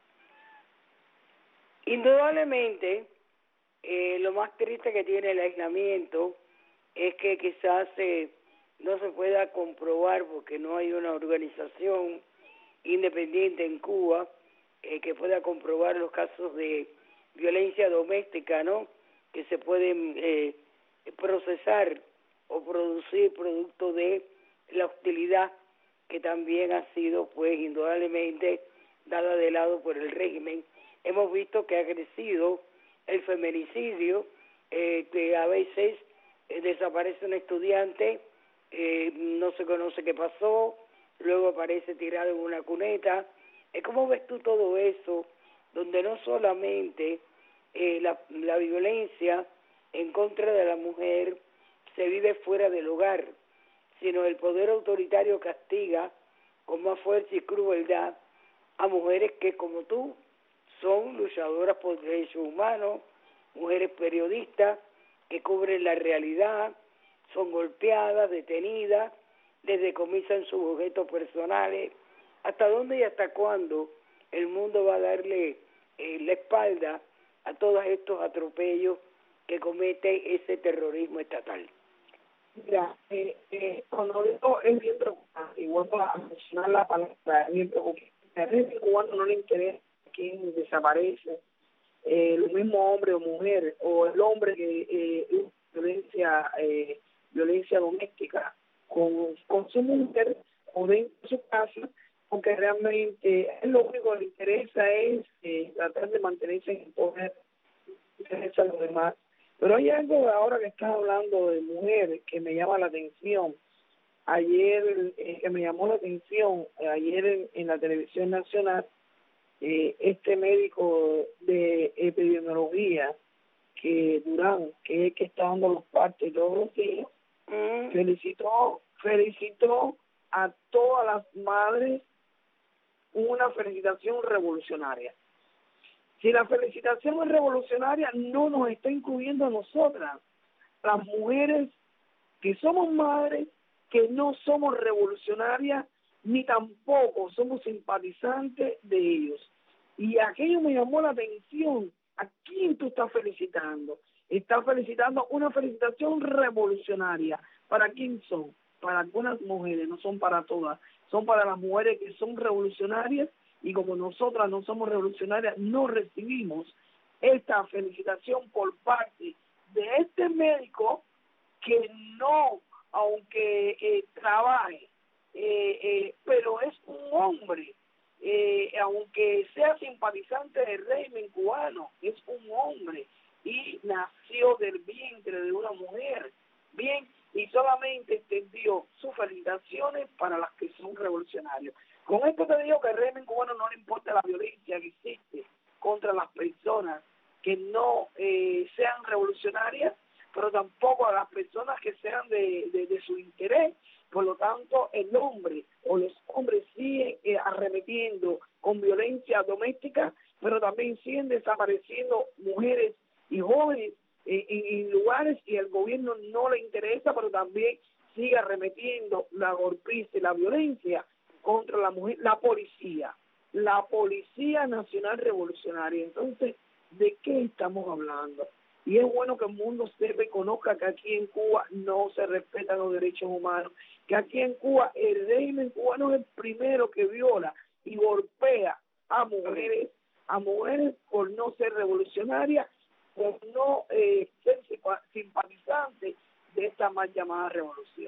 Indudablemente, eh, lo más triste que tiene el aislamiento es que quizás eh, no se pueda comprobar, porque no hay una organización independiente en Cuba eh, que pueda comprobar los casos de violencia doméstica, ¿no?, que se pueden eh, procesar o producir producto de la hostilidad que también ha sido, pues, indudablemente dada de lado por el régimen. Hemos visto que ha crecido el feminicidio, eh, que a veces eh, desaparece un estudiante, eh, no se conoce qué pasó, luego aparece tirado en una cuneta. Eh, ¿Cómo ves tú todo eso, donde no solamente eh, la, la violencia en contra de la mujer se vive fuera del hogar, sino el poder autoritario castiga con más fuerza y crueldad a mujeres que, como tú, son luchadoras por derechos humanos, mujeres periodistas que cubren la realidad, son golpeadas, detenidas, les decomisan sus objetos personales? ¿Hasta dónde y hasta cuándo el mundo va a darle eh, la espalda a todos estos atropellos que comete ese terrorismo estatal? Mira, eh, eh, cuando digo es bien preocupante, y vuelvo a mencionar la palabra, es bien preocupante. Al régimen cubano no le interesa quién desaparece, eh, lo mismo hombre o mujer, o el hombre que eh, violencia eh, violencia doméstica con, con su mujer o dentro de su casa, porque realmente lo único que le interesa es eh, tratar de mantenerse en el poder, interesa a los demás. Pero hay algo ahora que estás hablando de mujeres que me llama la atención. Ayer, eh, que me llamó la atención, eh, ayer en, en la televisión nacional, eh, este médico de epidemiología, que Durán, que es el que está dando los partes todos los días, mm. felicitó, felicitó a todas las madres, una felicitación revolucionaria. Si la felicitación es revolucionaria, no nos está incluyendo a nosotras, las mujeres que somos madres, que no somos revolucionarias, ni tampoco somos simpatizantes de ellos. Y aquello me llamó la atención. ¿A quién tú estás felicitando? Estás felicitando una felicitación revolucionaria. ¿Para quién son? Para algunas mujeres, no son para todas. Son para las mujeres que son revolucionarias y como nosotras no somos revolucionarias, no recibimos esta felicitación por parte de este médico que no, aunque eh, trabaje, eh, eh, pero es un hombre, eh, aunque sea simpatizante del régimen cubano, es un hombre y nació del vientre de una mujer, bien, y solamente extendió sus felicitaciones para las que son revolucionarios. Con esto te digo que al régimen cubano no le importa la violencia que existe contra las personas que no eh, sean revolucionarias, pero tampoco a las personas que sean de, de, de su interés. Por lo tanto, el hombre o los hombres siguen eh, arremetiendo con violencia doméstica, pero también siguen desapareciendo mujeres y jóvenes en, en lugares y el gobierno no le interesa, pero también sigue arremetiendo la golpiza y la violencia contra la mujer, la policía, la Policía Nacional Revolucionaria. Entonces, ¿de qué estamos hablando? Y es bueno que el mundo sepa y conozca que aquí en Cuba no se respetan los derechos humanos, que aquí en Cuba el régimen cubano es el primero que viola y golpea a mujeres, a mujeres por no ser revolucionarias, por no eh, ser simpatizantes de esta mal llamada revolución.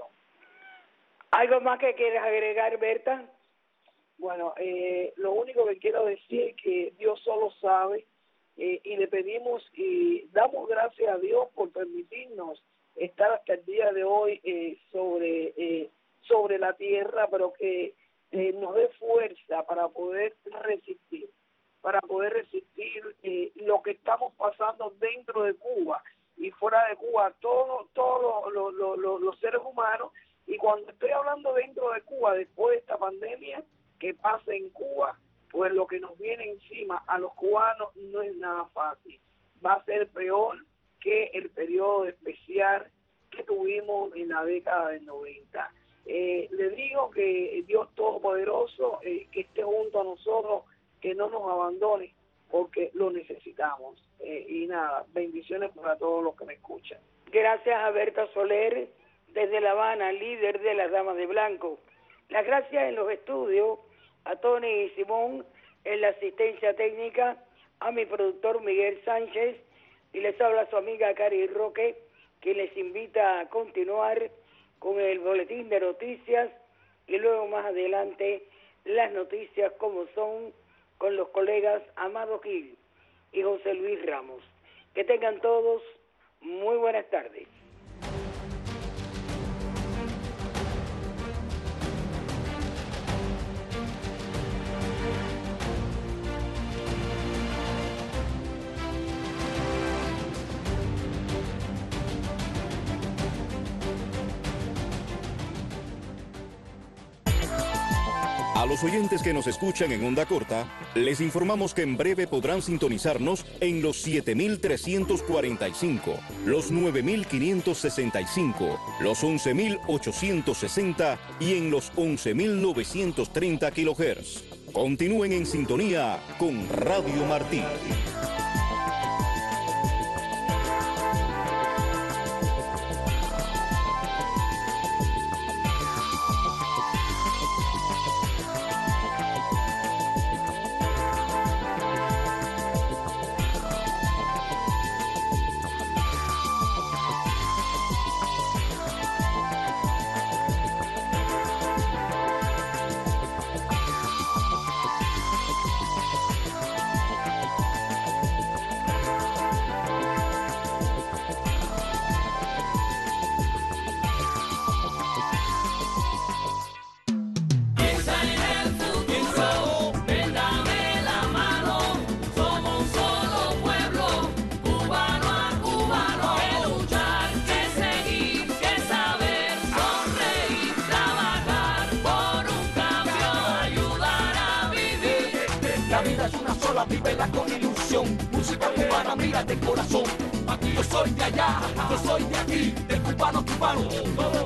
¿Algo más que quieres agregar, Berta? Bueno, eh, lo único que quiero decir es que Dios solo sabe, eh, y le pedimos y damos gracias a Dios por permitirnos estar hasta el día de hoy eh, sobre eh, sobre la tierra, pero que eh, nos dé fuerza para poder resistir, para poder resistir eh, lo que estamos pasando dentro de Cuba y fuera de Cuba, todos todos los, los, los, los seres humanos. Y cuando estoy hablando dentro de Cuba, después de esta pandemia que pasa en Cuba, pues lo que nos viene encima a los cubanos no es nada fácil. Va a ser peor que el periodo especial que tuvimos en la década del noventa. Eh, le digo que Dios Todopoderoso, eh, que esté junto a nosotros, que no nos abandone, porque lo necesitamos. Eh, y nada, bendiciones para todos los que me escuchan. Gracias a Berta Soler, desde La Habana, líder de las Damas de Blanco. Las gracias en los estudios a Tony y Simón en la asistencia técnica, a mi productor Miguel Sánchez, y les habla su amiga Cari Roque, que les invita a continuar con el boletín de noticias y luego más adelante las noticias como son con los colegas Amado Gil y José Luis Ramos. Que tengan todos muy buenas tardes. A los oyentes que nos escuchan en onda corta, les informamos que en breve podrán sintonizarnos en los siete mil trescientos cuarenta y cinco, los nueve mil quinientos sesenta y cinco, los once mil ochocientos sesenta y en los once mil novecientos treinta kilohertz. Continúen en sintonía con Radio Martí. Vívela con ilusión, música cubana, mira de corazón. Aquí yo soy de allá, yo soy de aquí, del cubano cubano.